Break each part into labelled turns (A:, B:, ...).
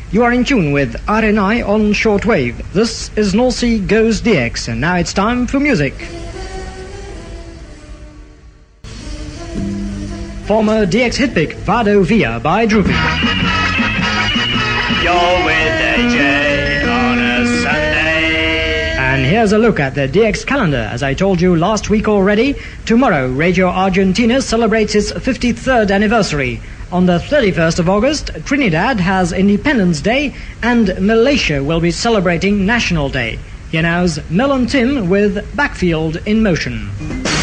A: You are in tune with RNI on shortwave. This is North Goes DX, and now it's time for music. Former DX hit pick Vado Via by Droopy.
B: You're with AJ on a Sunday.
A: And here's a look at the DX calendar. As I told you last week already, tomorrow Radio Argentina celebrates its 53rd anniversary. On the 31st of August, Trinidad has Independence Day and Malaysia will be celebrating National Day. Here now's Mel and Tim with Backfield in Motion.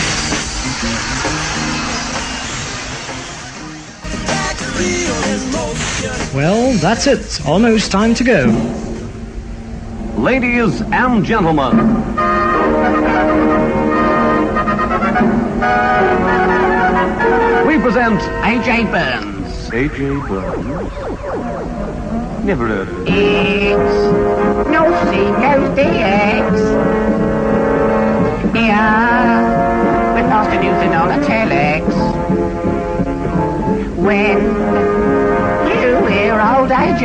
A: Well, that's it. Almost time to go.
C: Ladies and gentlemen, we present A.J. Burns. A.J. Burns? Never heard of it.
D: It's North Goes DX. Yeah, with faster news than on a telex. When you hear old AJ,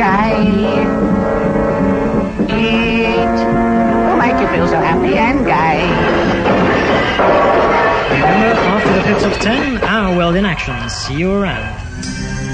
D: it will make you feel so happy and gay.
A: Remember, after the pits of 10, our world in action. See you around.